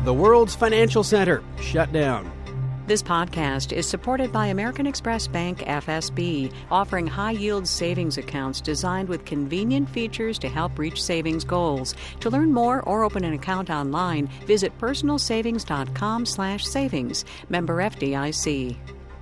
The world's financial center shut down. This podcast is supported by American Express Bank FSB, offering high-yield savings accounts designed with convenient features to help reach savings goals. To learn more or open an account online, visit personalsavings.com/savings. Member FDIC.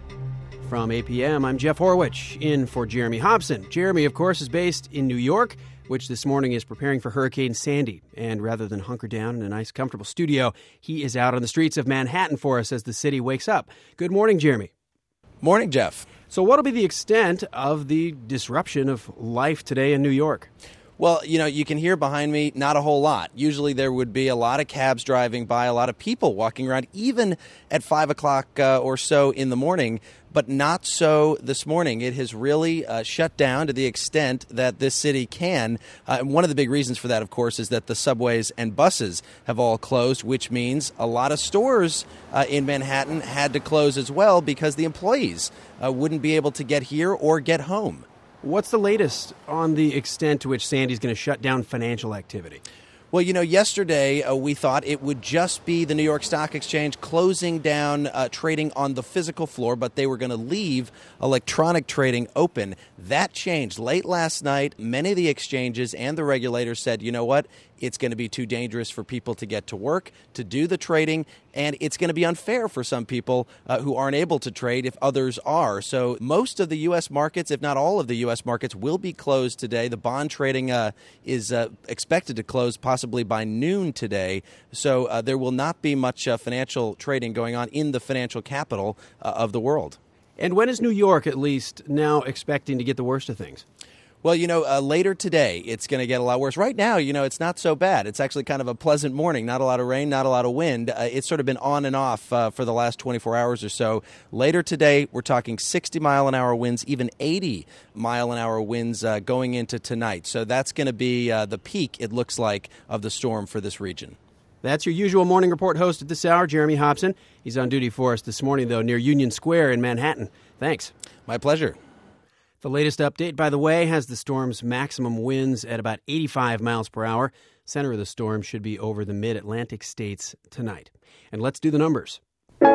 From APM, I'm Jeff Horwich, in for Jeremy Hobson. Jeremy, of course, is based in New York, which this morning is preparing for Hurricane Sandy. And rather than hunker down in a nice, comfortable studio, he is out on the streets of Manhattan for us as the city wakes up. Good morning, Jeremy. Morning, Jeff. So what will be the extent of the disruption of life today in New York? Well, you can hear behind me, not a whole lot. Usually there would be a lot of cabs driving by, a lot of people walking around, even at 5 o'clock or so in the morning, but not so this morning. It has really shut down to the extent that this city can. And one of the big reasons for that, of course, is that the subways and buses have all closed, which means a lot of stores in Manhattan had to close as well because the employees wouldn't be able to get here or get home. What's the latest on the extent to which Sandy's going to shut down financial activity? Well, yesterday we thought it would just be the New York Stock Exchange closing down trading on the physical floor, but they were going to leave electronic trading open. That changed late last night. Many of the exchanges and the regulators said, you know what? It's going to be too dangerous for people to get to work, to do the trading, and it's going to be unfair for some people who aren't able to trade if others are. So most of the U.S. markets, if not all of the U.S. markets, will be closed today. The bond trading is expected to close possibly by noon today. So there will not be much financial trading going on in the financial capital of the world. And when is New York, at least, now expecting to get the worst of things? Well, later today, it's going to get a lot worse. Right now, it's not so bad. It's actually kind of a pleasant morning. Not a lot of rain, not a lot of wind. It's sort of been on and off for the last 24 hours or so. Later today, we're talking 60-mile-an-hour winds, even 80-mile-an-hour winds going into tonight. So that's going to be the peak, it looks like, of the storm for this region. That's your usual morning report host at this hour, Jeremy Hobson. He's on duty for us this morning, though, near Union Square in Manhattan. Thanks. My pleasure. The latest update, by the way, has the storm's maximum winds at about 85 miles per hour. Center of the storm should be over the mid-Atlantic states tonight. And let's do the numbers.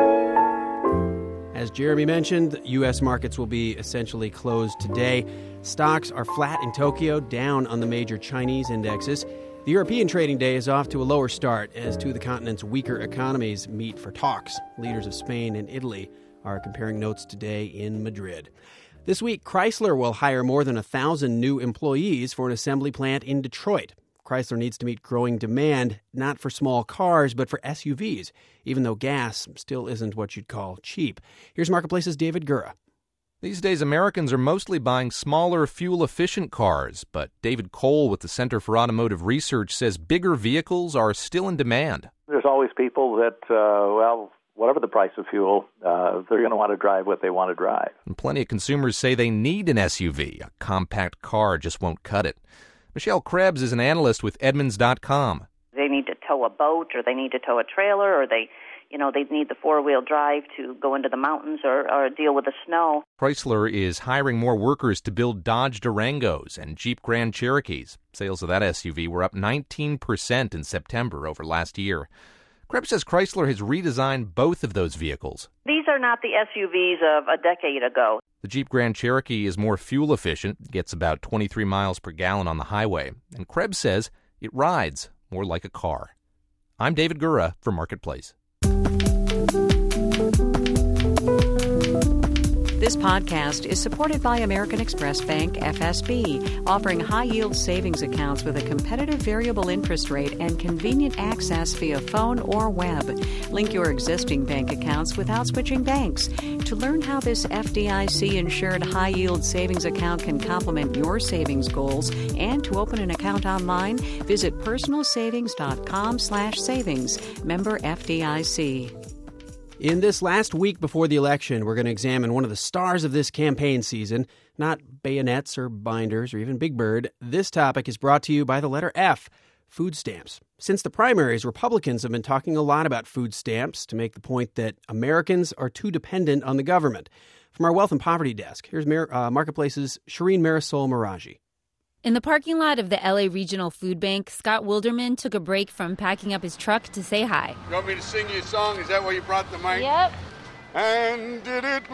As Jeremy mentioned, U.S. markets will be essentially closed today. Stocks are flat in Tokyo, down on the major Chinese indexes. The European trading day is off to a lower start as two of the continent's weaker economies meet for talks. Leaders of Spain and Italy are comparing notes today in Madrid. This week, Chrysler will hire more than 1,000 new employees for an assembly plant in Detroit. Chrysler needs to meet growing demand, not for small cars, but for SUVs, even though gas still isn't what you'd call cheap. Here's Marketplace's David Gura. These days, Americans are mostly buying smaller, fuel-efficient cars, but David Cole with the Center for Automotive Research says bigger vehicles are still in demand. There's always people that, whatever the price of fuel, they're going to want to drive what they want to drive. And plenty of consumers say they need an SUV. A compact car just won't cut it. Michelle Krebs is an analyst with Edmunds.com. They need to tow a boat, or they need to tow a trailer, or they need the four-wheel drive to go into the mountains or deal with the snow. Chrysler is hiring more workers to build Dodge Durangos and Jeep Grand Cherokees. Sales of that SUV were up 19% in September over last year. Krebs says Chrysler has redesigned both of those vehicles. These are not the SUVs of a decade ago. The Jeep Grand Cherokee is more fuel efficient, gets about 23 miles per gallon on the highway, and Krebs says it rides more like a car. I'm David Gura for Marketplace. This podcast is supported by American Express Bank FSB, offering high-yield savings accounts with a competitive variable interest rate and convenient access via phone or web. Link your existing bank accounts without switching banks. To learn how this FDIC-insured high-yield savings account can complement your savings goals and to open an account online, visit personalsavings.com/savings. Member FDIC. In this last week before the election, we're going to examine one of the stars of this campaign season, not bayonets or binders or even Big Bird. This topic is brought to you by the letter F, food stamps. Since the primaries, Republicans have been talking a lot about food stamps to make the point that Americans are too dependent on the government. From our Wealth and Poverty Desk, here's Marketplace's Shireen Marisol Meraji. In the parking lot of the LA Regional Food Bank, Scott Wilderman took a break from packing up his truck to say hi. You want me to sing you a song? Is that why you brought the mic? Yep. And did it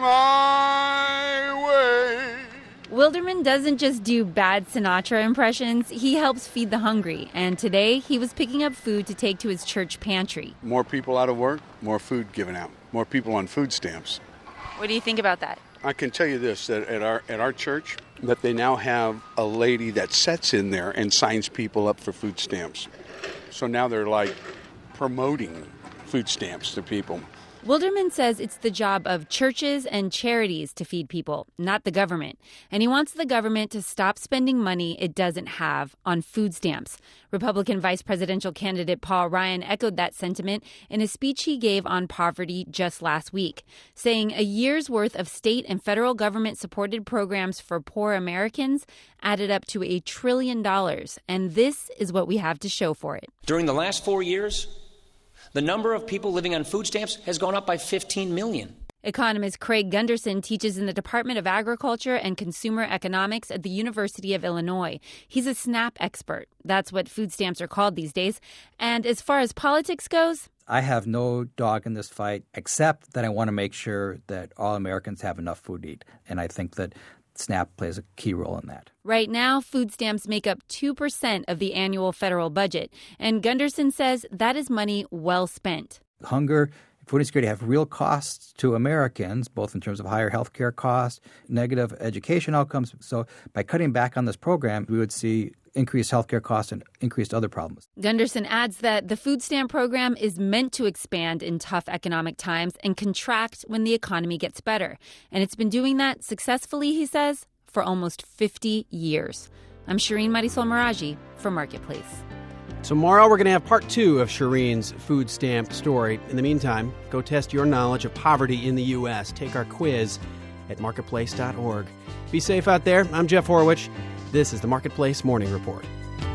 my way. Wilderman doesn't just do bad Sinatra impressions, he helps feed the hungry. And today, he was picking up food to take to his church pantry. More people out of work, more food given out. More people on food stamps. What do you think about that? I can tell you this, that at our church, that they now have a lady that sits in there and signs people up for food stamps. So now they're like promoting food stamps to people. Wilderman says it's the job of churches and charities to feed people, not the government. And he wants the government to stop spending money it doesn't have on food stamps. Republican vice presidential candidate Paul Ryan echoed that sentiment in a speech he gave on poverty just last week, saying a year's worth of state and federal government-supported programs for poor Americans added up to $1 trillion. And this is what we have to show for it. During the last 4 years, the number of people living on food stamps has gone up by 15 million. Economist Craig Gunderson teaches in the Department of Agriculture and Consumer Economics at the University of Illinois. He's a SNAP expert. That's what food stamps are called these days. And as far as politics goes, I have no dog in this fight, except that I want to make sure that all Americans have enough food to eat. And I think that SNAP plays a key role in that. Right now, food stamps make up 2% of the annual federal budget. And Gunderson says that is money well spent. Hunger, food insecurity have real costs to Americans, both in terms of higher health care costs, negative education outcomes. So by cutting back on this program, we would see increased health care costs and increased other problems. Gunderson adds that the food stamp program is meant to expand in tough economic times and contract when the economy gets better. And it's been doing that successfully, he says, for almost 50 years. I'm Shireen Marisol Meraji for Marketplace. Tomorrow we're going to have part 2 of Shireen's food stamp story. In the meantime, go test your knowledge of poverty in the U.S. Take our quiz at marketplace.org. Be safe out there. I'm Jeff Horwich. This is the Marketplace Morning Report.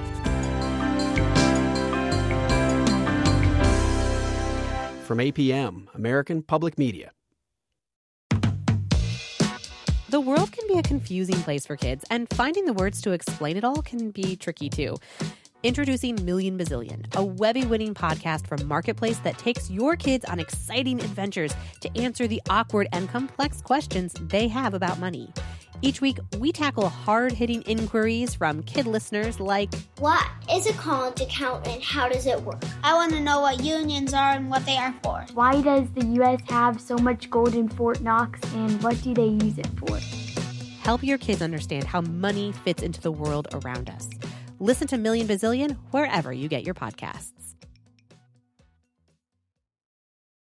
From APM, American Public Media. The world can be a confusing place for kids, and finding the words to explain it all can be tricky too. Introducing Million Bazillion, a Webby-winning podcast from Marketplace that takes your kids on exciting adventures to answer the awkward and complex questions they have about money. Each week, we tackle hard-hitting inquiries from kid listeners like, what is a college account and how does it work? I want to know what unions are and what they are for. Why does the U.S. have so much gold in Fort Knox and what do they use it for? Help your kids understand how money fits into the world around us. Listen to Million Bazillion wherever you get your podcasts.